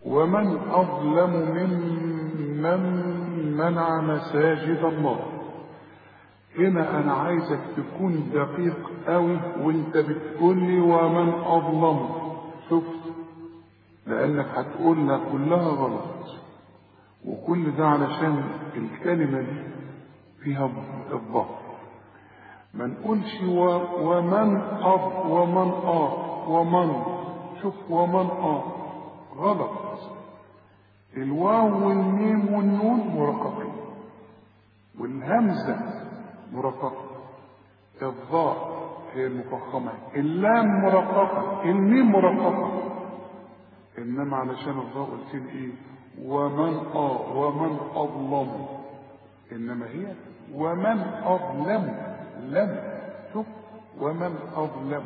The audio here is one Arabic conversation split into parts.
ومن أظلم ممن منع مساجد الله. هنا أنا عايزك تكون دقيق قوي وانت بتقولي ومن أظلم. شفت؟ لأنك هتقولنا كلها غلط، وكل ده علشان الكلمة دي فيها الضغط. ما نقولش ومن ومن شوف ومن غلط. الواو والميم والنون مرققين، والهمزة مرققة، الضاء هي المفخمة، اللام مرققة، الميم مرققة. إنما علشان الضاء قلت لي إيه؟ ومن أظلم. إنما هي ومن أظلم. لم شوف ومن أظلم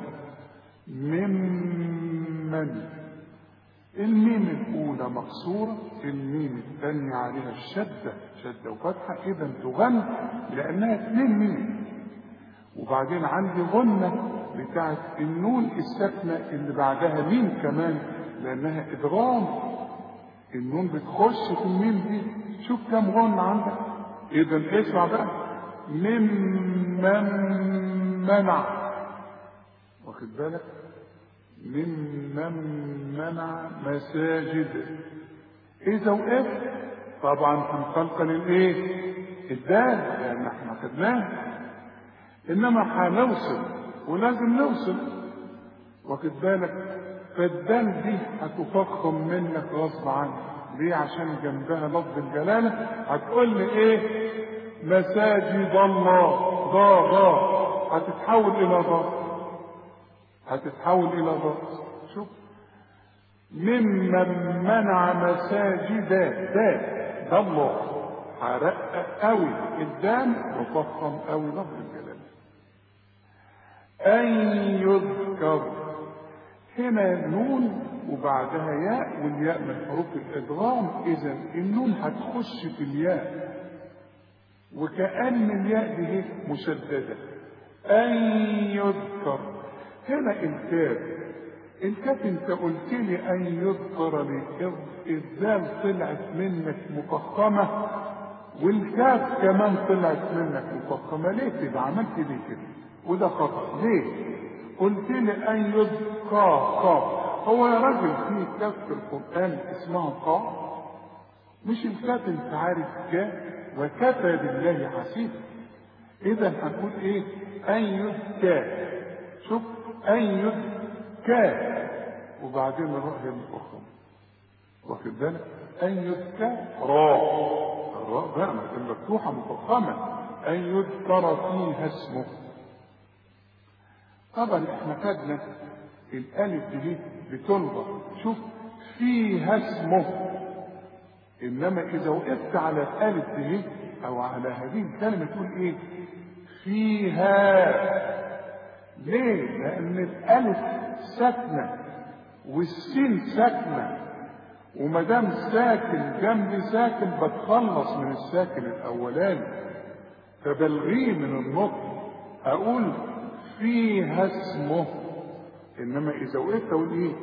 ممن. الميم الأولى مكسورة، الميم الثانية عليها الشدة، شدة وفتحة، إذا تغن لأنها 2 ميم. وبعدين عندي غنة بتاعت النون الساكنة اللي بعدها ميم كمان لأنها إدغام. النون بتخش في الميم دي. شوف كم غنة عندك. إذا اسمع بقى ممن منع، واخد بالك؟ ممن منع مساجد. إذا وقفت طبعا هنقلقل الإيه؟ الدال، لأن احنا خدناه. إنما هنوصل ولازم نوصل، واخد بالك؟ فالدال دي هتفخم منك غصب عنك. ليه؟ عشان جنبها لفظ الجلالة. هتقول لي إيه؟ مساجد الله. ضا هتتحول إلى ضا، هتتحول إلى ضا. شوف ممن منع مساجد ده الله. هرقق قوي الدال وفخم قوي لفظ الجلالة. أن يذكر. هنا نون وبعدها ياء، والياء من حروف الإدغام. إذا النون هتخش في الياء وكأن الياء دي مشددة. أن يذكر. هنا الكاف انت قلت لي أن يذكر لي. الذال طلعت منك مفخمة والكاف كمان طلعت منك مفخمة. ليه كده؟ عملت ليه كده؟ وده خطأ. ليه؟ قلت لي أن يذكر هو يا راجل في كاف في القرآن اسمها قاف؟ مش الكاف انت عارف كاف وكفى بالله حسيبا. إذا هنقول إيه؟ أن يذكى. شوف أن يذكى وبعدين الراء هي المفخمة، واخد بالك؟ أن يذكى الراء بقى المفتوحة مفخمة. أن يذكر فيها اسمه. طبعا احنا خدنا الألف دي بتلغى. شوف فيها اسمه. إنما إذا وقفت على الألف دي أو على هذه الكلمة تقول إيه؟ فيها. ليه؟ لأن الألف ساكنة والسين ساكنة، وما دام ساكن جنب ساكن بتخلص من الساكن الأولاني فبلغيه من النطق. أقول فيها اسمه. إنما إذا وقفت أقول إيه؟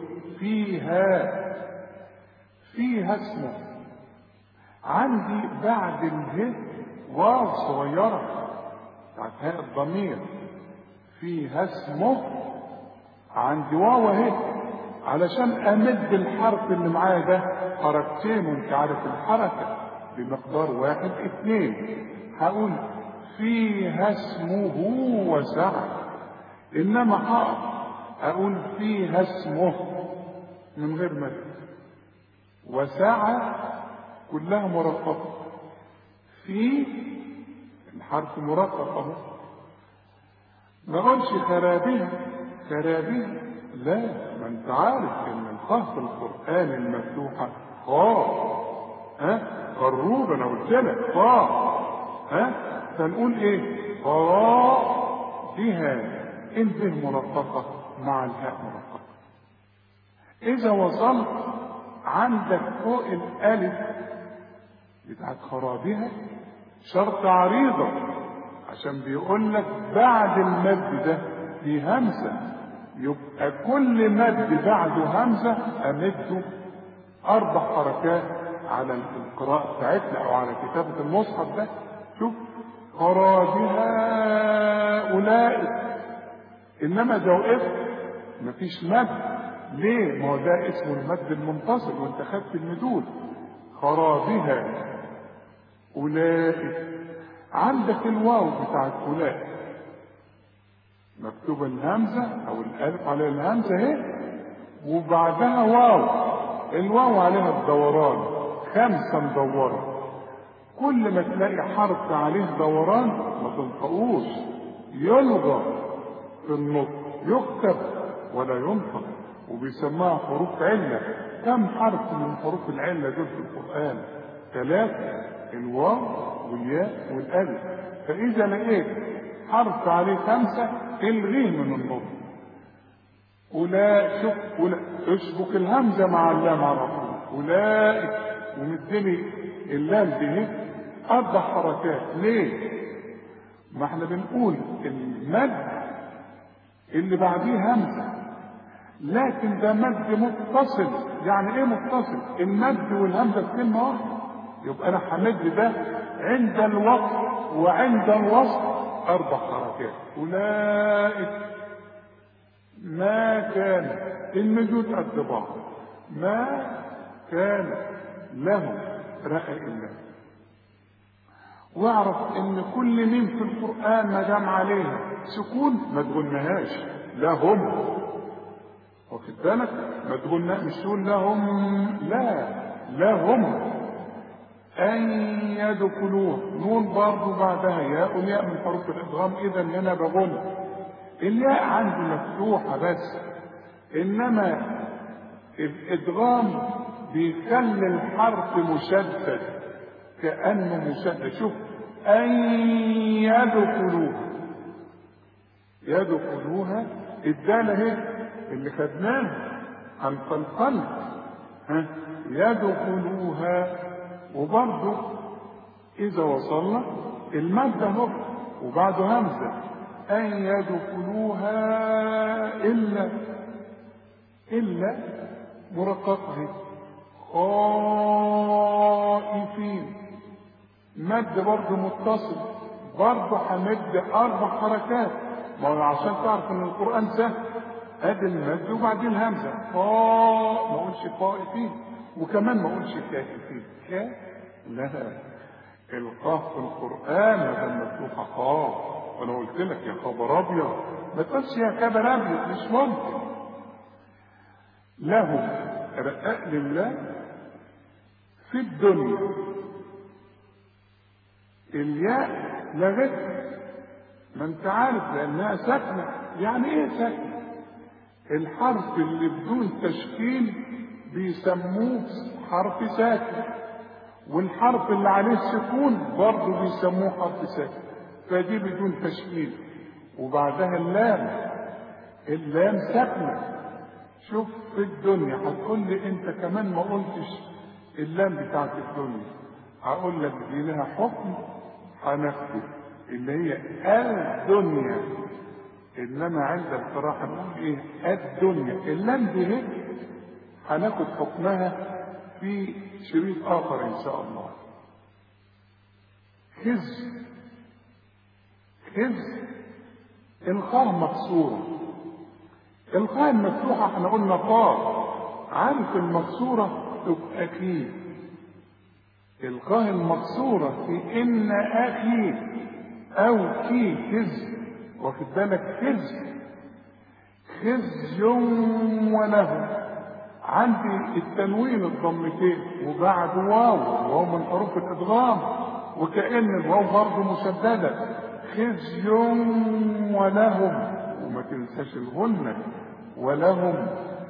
فيها اسمه. عندي بعد اله واو صغيرة بتاعت هاء الضمير. فيها اسمه عندي واو اهي علشان امد الحرف اللي معايا ده حركتين، وانت عارف الحركة بمقدار 1 2. هقول فيها اسمه وسعة. انما اقول فيها اسمه من غير مد. وسعة كلها مرققة. في الحرف مرقق اهو. ما اقولش خرابيها. لا، ما انت عارف ان الخاء في القرآن المفتوحة قروب. انا قلت لك فنقول ايه؟ بها. الب مرققة مع الهاء مرققة. اذا وصلت عندك فوق الالف بتاعت خرابها شرط عريضة، عشان بيقول لك بعد المد ده في همزة، يبقى كل مد بعده همزة امده 4 حركات على القراءة بتاعتنا او على كتابة المصحف ده. شوف خرابها أولئك، انما ده وقفت مفيش مد. ليه؟ ما هو ده اسمه المد المنفصل وانت خدت المدود. خرابها أولئك. عندك الواو بتاعت أولئك مكتوبة الهمزة او الالف على الهمزة اهي وبعدها واو، الواو عليها الدوران 5 مدورة. كل ما تلاقي حرف عليه دوران ما تنطقوش، يلغى في النطق، يكتب ولا ينطق، وبيسموها حروف علة. كم حرف من حروف العلة دول في القرآن؟ 3، الواو والياء والالف. فإذا لقيت حرف عليه 5 الغيه من النطق. أولئك، شوف اشبك الهمزة مع اللام على طول. أولئك ومدني اللام دي 4 حركات. ليه؟ ما احنا بنقول المد اللي بعديه همزة، لكن ده مد متصل. يعني ايه متصل؟ المد والهمزة في كلمة واحدة. يبقى انا همد ده عند الوقف وعند الوصف 4 حركات. أولئك ما كان المدود قد بعض. ما كان لهم رأى الله. واعرف ان كل ميم في القرآن ما دام عليها سكون ما تقولناهاش لهم. واخد بالك؟ ما تقولنا مش تقول لهم، لا لهم. أن يدخلوه نون برضه بعدها ياء، والياء من حروف الإدغام. إذا هنا بقول الياء عندي مفتوحة بس، إنما الإدغام بيخلي الحرف مشدد كأنه مشدد. شوف أن يدخلوها، يدخلوها الدالة هي اللي خدناها عن قلقل، يدخلوها. وبرضه إذا وصلنا المادة هو وبعده همزة. أن يدخلوها إلا مرققة خائفين. مد برضه متصل، برضه همد 4 حركات. ما هو عشان تعرف ان القرآن سهل، ادي المد وبعدين الهمزة. ما اقولش خائفين، وكمان ما اقولش كائفين. لا، القاف في القرآن هذا مفتوحة قاف. وانا قلت لك يا خبر ابيض، ما تقولش يا خبر ابيض، مش ممكن. لهم رقاق لله في الدنيا. الياء لغتها، ما انت عارف لانها ساكنه. يعني ايه ساكنه؟ الحرف اللي بدون تشكيل بيسموه حرف ساكن، والحرف اللي عليه السكون برضه بيسموه حرف ساكن. فدي بدون تشكيل. وبعدها اللام ساكنه. شوف في الدنيا. هتقول لي انت كمان ما قلتش اللام بتاعت الدنيا. هقول لك دي لها حكم هناخده اللي هي الدنيا، انما عند القراءة نقول ايه؟ الدنيا. اللام دي هيك هناخد حكمها في شريط اخر ان شاء الله. خز الخاء مكسورة. الخاء المفتوحة احنا قلنا قاف، عارف المكسورة تبقى كي. الخاء المكسورة في إن أخي أو كي خز. واخد بالك؟ خزي وله. عندي التنوين الضمتين وبعد واو من حروف الإدغام، وكأن الواو برضه مشددة. خزي ولهم، وما تنساش الغنة ولهم.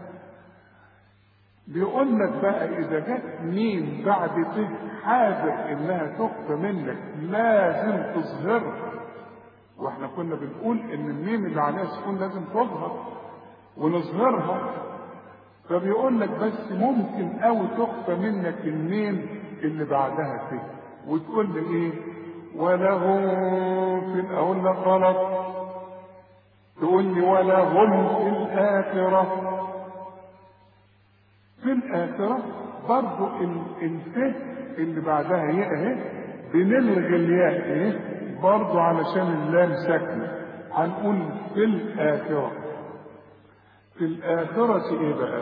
بيقول لك بقى اذا جت ميم بعد ت حاذر انها تخفى منك لازم تظهرها. واحنا كنا بنقول ان الميم اللي عليها سكون لازم تظهر ونظهرها. فبيقول لك بس ممكن قوي تخفى منك الميم اللي بعدها ت وتقول لي ايه؟ ولهم في اقول لك غلط، تقول لي ولهم في الآخرة. في الآخرة برضه الف اللي بعدها هي اهي بنلغي الياء اهي برضه علشان اللام ساكنه، هنقول في الآخرة. في الآخرة ايه بقى؟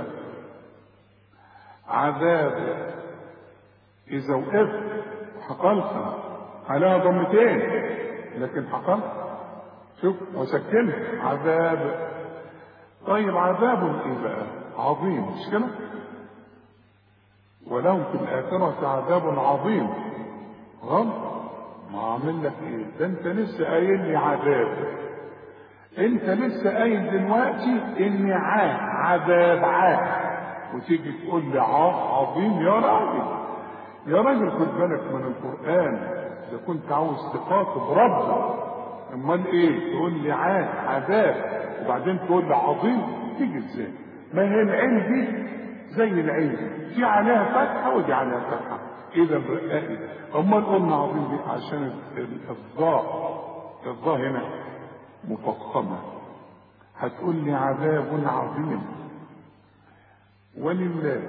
عذاب. إذا وقفت حقلت عليها ضمتين لكن حقلت، شوف وسكنها عذاب. طيب عذاب ايه بقى؟ عظيم، مش كده؟ ولهم في الآخرة عذاب عظيم. غلط. ما عامل لك ايه؟ ده انت لسه قايل لي عذاب، انت لسه قايل دلوقتي ان عذاب وتيجي تقول لي عظيم؟ يا راجل يا راجل خد بالك من القرآن، اذا كنت عاوز تخاطب ربك. امال ايه تقول لي عذاب وبعدين تقول لي عظيم؟ تيجي ازاي؟ ما هي العين دي زي العين دي عليها فتحه ودي عليها فتحه، اذا رقائي. امال قلنا عظيم دي عشان الظاء هنا مفخمه. هتقول لي عذاب عظيم. ولله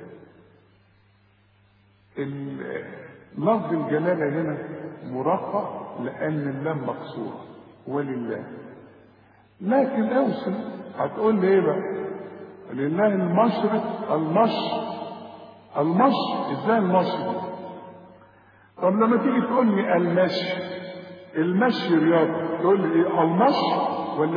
لفظ الجلاله هنا مرقق لان اللام مكسوره ولله. لكن اوصل هتقول لي ايه بقى؟ لله المشرق المشي. ازاي المشي؟ طب لما تيجي تقول لي المشي رياضه، تقول لي ايه؟ المشي ولا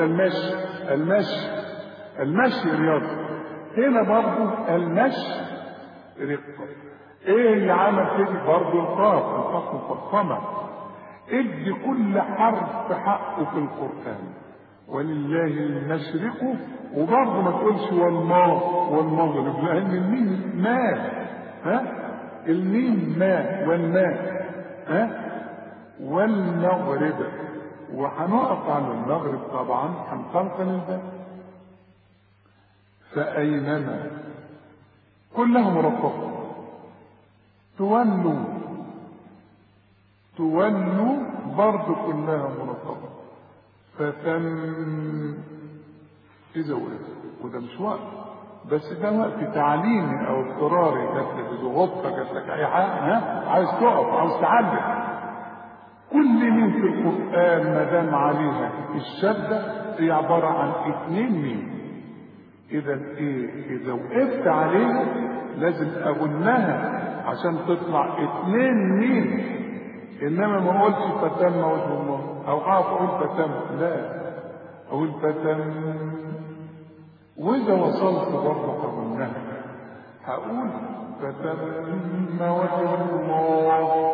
المشي رياضه. هنا برضه المشي رقه. ايه اللي عمل كده؟ برضه القاف مفخمه. ادي كل حرف حقه في القران. ولله المشرق، وبرضه ما تقولش والمغرب لان الميم ما الميم ما والماء والمغرب. وهنقف على المغرب طبعا هنقلقل الباب. فأينما كلها مرققة. تولوا برضه كلها مرققة. فتم إذا وقف. وده مش وقت بس، ده وقت تعليمي او اضطراري. جات لك غطه، جات لك اي حاجه عايز تقف، عاوز تعلم. كل ميم في القران ما دام عليها الشده هي عباره عن 2 ميم. اذا ايه؟ اذا وقفت عليها لازم اغنها عشان تطلع 2 ميم. انما ما اقولش فتم وجه الله او اقول فتم، لا اقول فتم. واذا وصلت برضه قبلها هقول فتم وجه الله.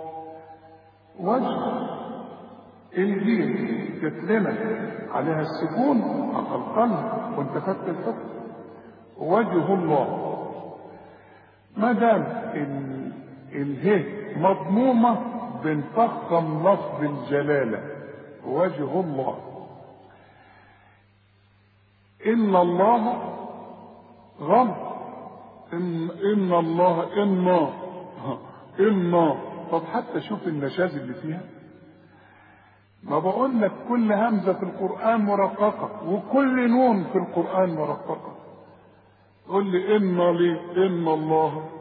وجه الجيم كتلمة عليها السكون هقلقلها وانت خدت الحكم. وجه الله ما دام اله مضمومه بنفخم لفظ الجلاله. وجه الله. إن الله غم. إن الله إنا. طب حتى شوف النشاز اللي فيها. ما بقول لك كل همزة في القرآن مرققة وكل نون في القرآن مرققة. قل لي إن الله.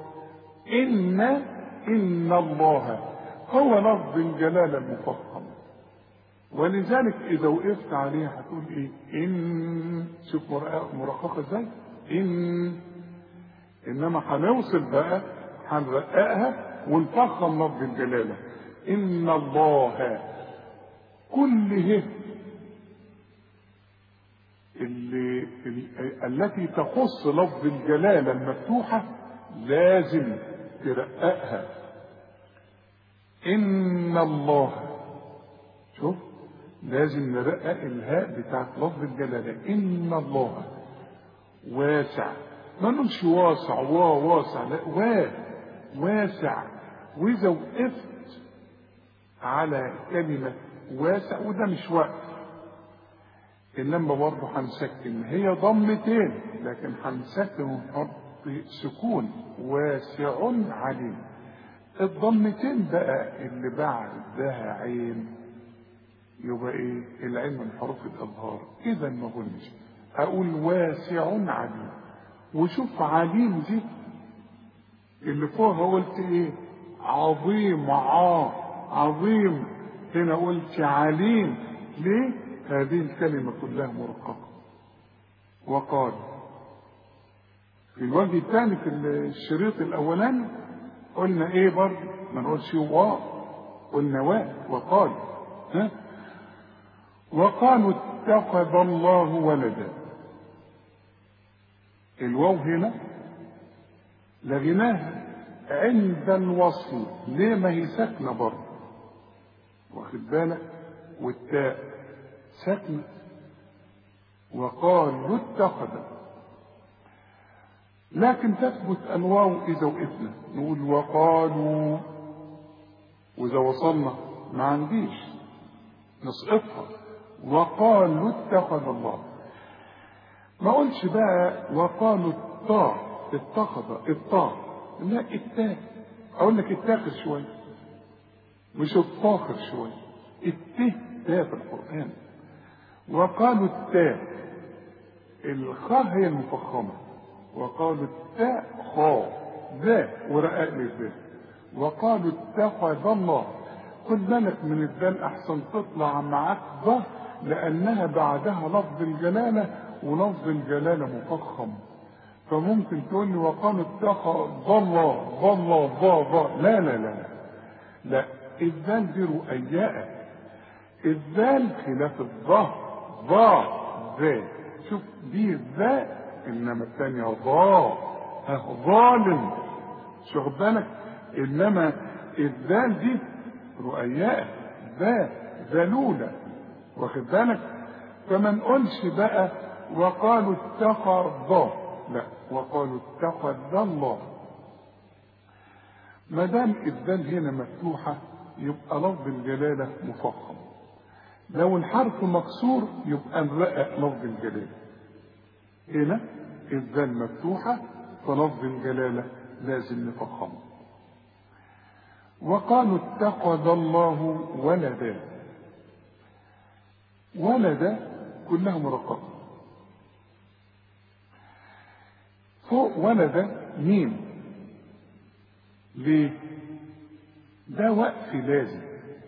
إن الله هو لفظ الجلالة المفخم. ولذلك اذا وقفت عليها هتقول ايه؟ شوف مرققه ازاي. انما هنوصل بقى هنرققها ونفخم لفظ الجلاله. ان الله كله التي تخص لفظ الجلاله المفتوحه لازم ترققها. ان الله، شوف لازم نرقق الهاء بتاعت لفظ الجلاله. ان الله واسع. ما نقولش واسع واسع، لا واسع. واذا وقفت على كلمه واسع وده مش وقف، انما برضه هنسكن. هي ضمتين لكن هنسكن ونحط سكون. واسع عليم. الضمتين بقى اللي بعدها عين يبقى ايه؟ العين من حروف الاظهار. اذا ما قلناش اقول واسع عليم. وشوف عليم دي اللي فوقها قلت ايه؟ عظيم، عظيم. هنا قلت عليم. ليه؟ هذه الكلمة كلها مرققة. وقال في الوجه الثاني في الشريط الاولاني قلنا ايه برضه؟ ما نقولش قلنا وقال. ها؟ وقالوا اتخذ الله ولدا. الواو هنا لغناها عند الوصل. ليه؟ ما هي ساكنه برضه، واخد بالك؟ والتاء ساكنه. وقالوا اتخذ، لكن تثبت الواو اذا وقفنا نقول وقالوا، واذا وصلنا ما عنديش نسقطها. وقالوا اتخذ الله. ما قلش بقى وقالوا اتخذ الطاء، لا التاء. اقول لك التاخر شويه، مش الطاخر شويه. تاء في القران. وقالوا التاء، الخاء هي المفخمه. وقالوا التاء خاء ذا ورقاق للذا. وقالوا اتخذ الله. خد بالك من الدال احسن تطلع معاك ظهر، لانها بعدها لفظ الجلاله، ولفظ الجلاله مفخم. فممكن تقول لي وقالوا اتخذ الله ضا. لا لا لا لا، الذال دي رؤياء. الذال خلاف الظهر ذا. شوف دي ذا، انما الثانيه ظالم. شوف بالك، انما الذال دي رؤياء، ذلوله، واخد بالك؟ فما نقولش بقى وقالوا اتخذ، لا، وقالوا اتخذ الله. ما دام الذال هنا مفتوحه يبقى لفظ الجلاله مفخم. لو الحرف مكسور يبقى نرقق لفظ الجلاله. هنا الذال مفتوحه فلفظ الجلاله لازم نفخمه. وقالوا اتخذ الله ولدا كلها مرققه. فوق ولدا ميم. ليه؟ ده وقف لازم،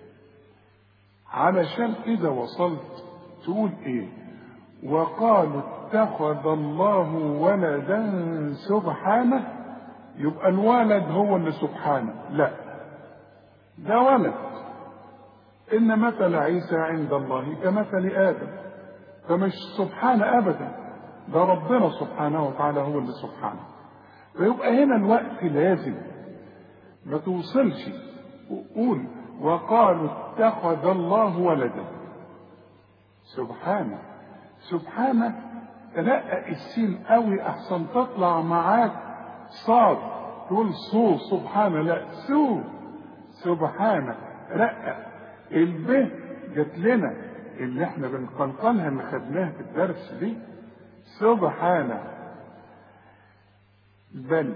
علشان اذا وصلت تقول ايه؟ وقالوا اتخذ الله ولدا سبحانه، يبقى الولد هو اللي سبحانه. لا، ده ولد. ان مثل عيسى عند الله كمثل ادم. فمش سبحانه ابدا، ده ربنا سبحانه وتعالى هو اللي سبحانه. فيبقى هنا الوقت لازم، ما توصلش وقول وقالوا اتخذ الله ولدا سبحانه. رقق السين قوي احسن تطلع معاك صاد، تقول سبحانه، لا سبحانه. رقق الب جت لنا اللي احنا بنقلقلها اللي خدناها في الدرس دي، سبحانه. بل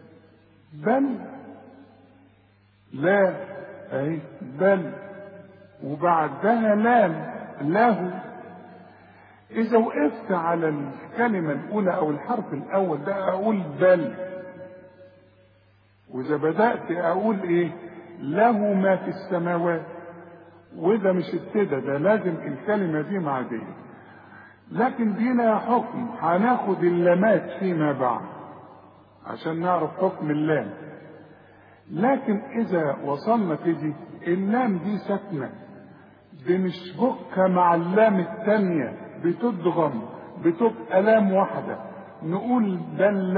لا اهي بل، وبعدها لام له. اذا وقفت على الكلمه الاولى او الحرف الاول ده اقول بل، واذا بدات اقول ايه؟ له ما في السماوات. وده مش ابتدى، ده لازم الكلمه دي معديه. لكن دينا حكم، هناخد اللامات فيما بعد عشان نعرف حكم اللام. لكن اذا وصلنا كده اللام دي ساكنه، بنشبكها مع اللام الثانيه بتدغم، بتبقى لام واحده. نقول بل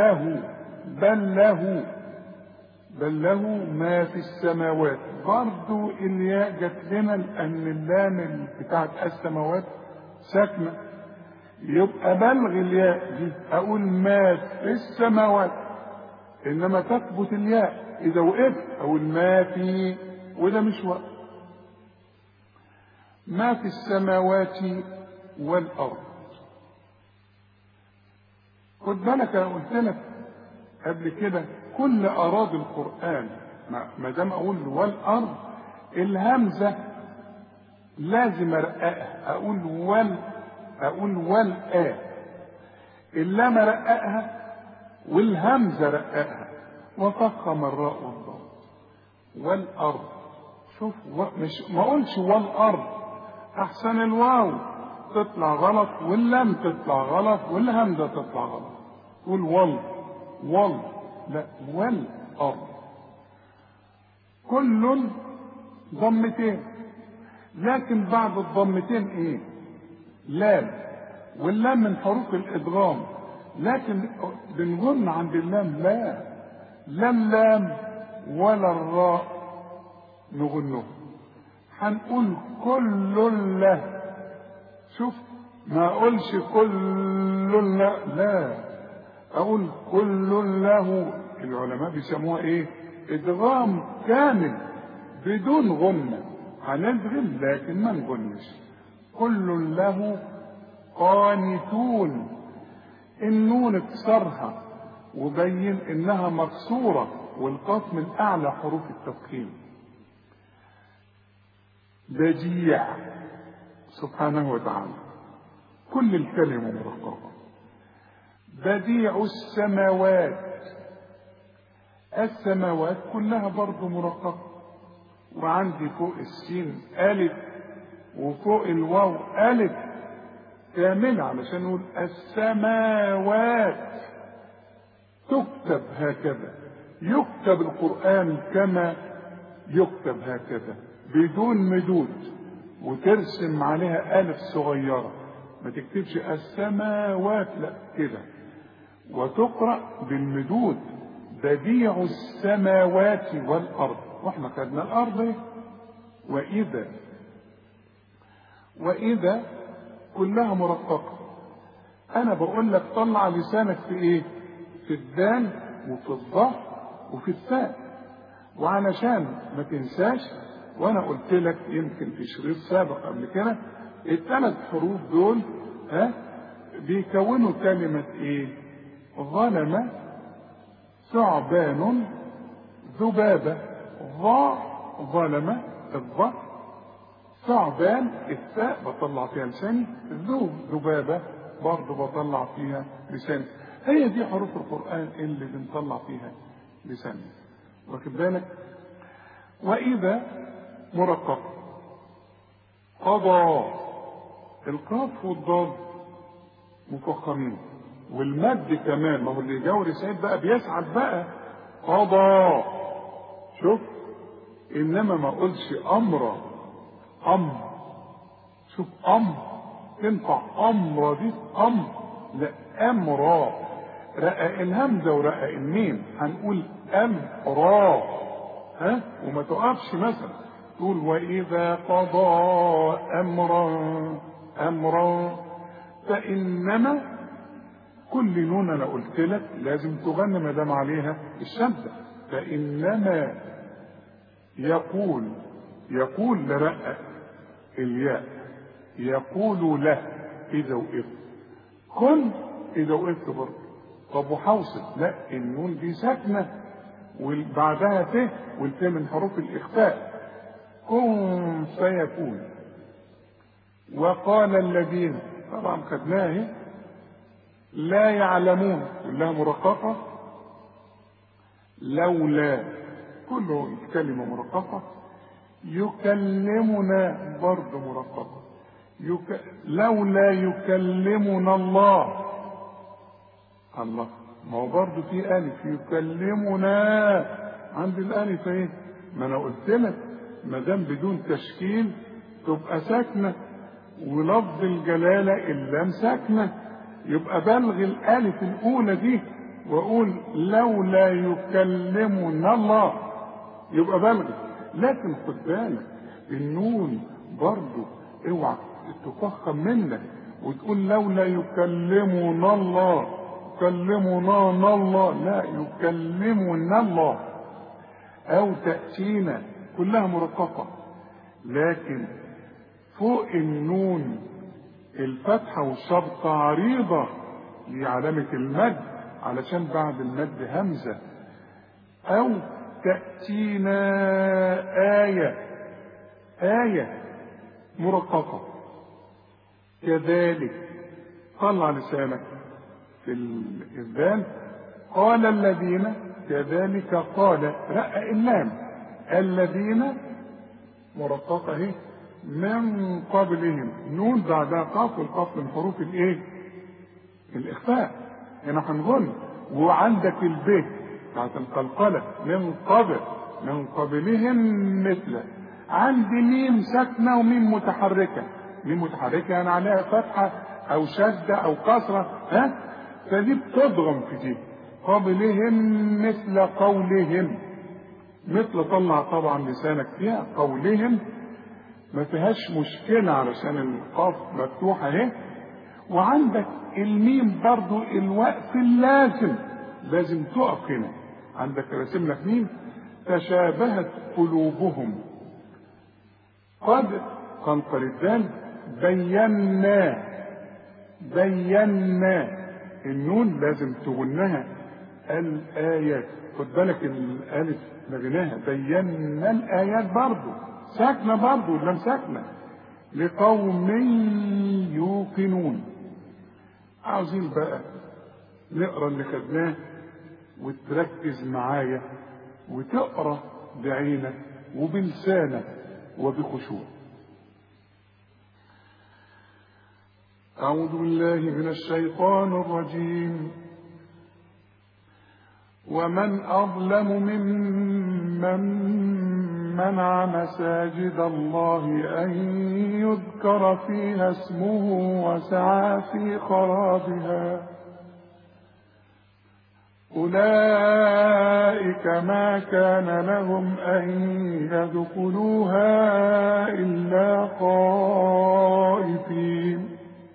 له ما في السماوات. برضو الياء جت لنا لان اللام بتاعت السماوات ساكنه، يبقى بلغ الياء دي اقول ما في السماوات. انما تثبت الياء اذا وقفت اقول ما في، وده مش وقف. ما في السماوات والارض. خد بالك انا قلت لك قبل كده كل اراضي القران ما دام اقول والارض الهمزه لازم ارققها، اقول والآ. اللام رققها والهمزه رققها. وفخم الراء والضاد. والأرض، شوف مش ما اقولش والأرض، أحسن الواو تطلع غلط واللام تطلع غلط والهمزة تطلع غلط. تقول وال، لا، والأرض. كل ضمتين، لكن بعد الضمتين ايه؟ لام، واللام من حروف الادغام، لكن بنغن عند اللام لا اللام ولا الراء نغنه، هنقول كل له. شوف، ما اقولش كل لا، اقول كل له. العلماء بيسموها ايه؟ ادغام كامل بدون غنة. هندغم لكن ما نغنش. كل له قانتون. النون اكسرها وبين انها مكسورة، والقاف من اعلى حروف التفخيم. بديع سبحانه وتعالى، كل الكلمة مرققة. بديع السماوات كلها برضو مرققة، وعندي فوق السين ألف وفوق الواو ألف كاملة علشان نقول السماوات. تكتب هكذا، يكتب القرآن كما يكتب هكذا بدون مدود، وترسم عليها ألف صغيرة، ما تكتبش السماوات، لا كده، وتقرأ بالمدود. بديع السماوات والأرض، واحنا خدنا الأرض. وإذا كلها مرققة. أنا بقول لك طلع لسانك في إيه؟ في الدال وفي الضاء وفي الثاء. وعلشان ما تنساش، وأنا قلت لك يمكن في شريط سابق قبل كده، الثلاث حروف دول بيكونوا كلمة إيه؟ ظلم، ثعبان، ذبابة. ظلم الظاء، ثعبان الثاء بطلع فيها لساني، ذبابة برضه بطلع فيها لساني. هي دي حروف القرآن اللي بنطلع فيها لساني، واخد بالك؟ وإذا مرقق. قضى، القاف والضاد مفخمين، والمد كمان. ما هو اللي يجاور سعيد بقى بيسعد بقى. قضى، شوف، انما ما اقولش امر. شوف، تنفع امر دي لا، امرا. رقق الهمزه ورقق الميم، هنقول امرا. وما تقفش مثلا تقول واذا قضى امرا. فانما كل نون انا قلت لك لازم تغنى ما دام عليها الشده. فانما يقول لرقق الياء، يقول له اذا وقفت. كن اذا وقفت برضه. طب وحوصل، لا، النون دي ساكنه وبعدها ت، والت من حروف الاخفاء. كن فيكون. وقال الذين، طبعا خدناها لا يعلمون كلها مرققه. لولا، كله الكلمه مرققه. يكلمنا برضه مرققه. لولا يكلمنا الله. ما هو برضه في ألف. يكلمنا عند الألف ايه؟ ما أنا قلت لك ما دام بدون تشكيل تبقى ساكنة، ولفظ الجلالة اللام ساكنة، يبقى بلغ الألف الأولى دي وأقول لولا يكلمنا الله، يبقى بلغ. لكن خد بالك النون برضه اوعى تفخم منك وتقول لولا يكلمنا الله، يكلمنا الله، لا، يكلمنا الله. او تأتينا كلها مرققة، لكن فوق النون الفتحة والشبطة عريضة لعلامة المد، علشان بعد المد همزة. او تأتينا آية مرققة. كذلك طلع لسانك في الإذان. قال الذين، كذلك قال رقق اللام الذين مرققة اهي من قبلهم، نون بعدها قاف، والقاف من حروف الايه؟ الاخفاء. هنا هنغن. وعندك الب بتاعت القلقلة من قبلهم مثل. عندي ميم ساكنة وميم متحركة. ميم متحركة يعني عليها فتحة او شدة او كسرة، فدي بتضغم في دي. قبلهم مثل قولهم، مثل طلع طبعا لسانك فيها. قولهم ما فيهاش مشكلة علشان القاف مفتوحة اهي. وعندك الميم برضو الوقف لازم تقف هنا. عندك راسم لك ميم تشابهت قلوبهم. قد قنقر الدال بينا النون لازم تغنها الآيات. خد بالك الألف لغناها. بينا الآيات برضو ساكنة، برضو لم ساكنة. لقوم يوقنون. عاوزين بقى نقرا اللي خدناه وتركز معايا وتقرا بعينك وبلسانك وبخشوع. أعوذ بالله من الشيطان الرجيم. ومن أظلم ممن منع مساجد الله أن يذكر فيها اسمه وسعى في خرابها. أولئك ما كان لهم أن يدخلوها إلا خائفين.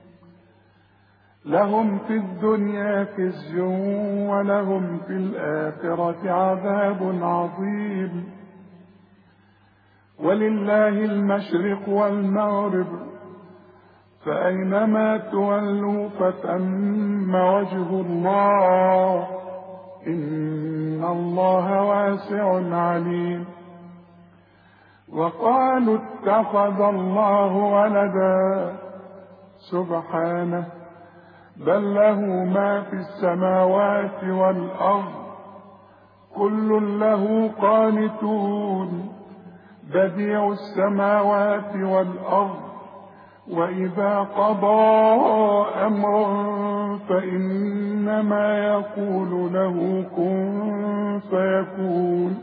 لهم في الدنيا خزي ولهم في الآخرة عذاب عظيم. ولله المشرق والمغرب فأينما تولوا فثم وجه الله إن الله واسع عليم. وقالوا اتخذ الله ولدا سبحانه بل له ما في السماوات والأرض كل له قانتون. بديع السماوات والأرض وإذا قضى أمرا فإنما يقول له كن فيكون.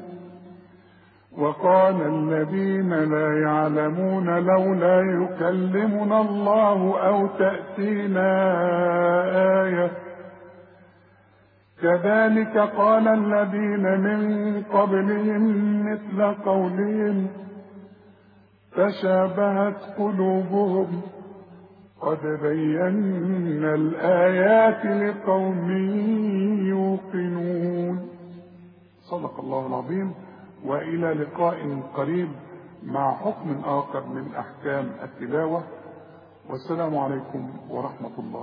وقال الذين لا يعلمون لولا يكلمنا الله أو تأتينا آية كذلك قال الذين من قبلهم مثل قولهم تشابهت قلوبهم قد بينا الآيات لقوم يوقنون. صدق الله العظيم. وإلى لقاء قريب مع حكم آخر من أحكام التلاوة. والسلام عليكم ورحمة الله.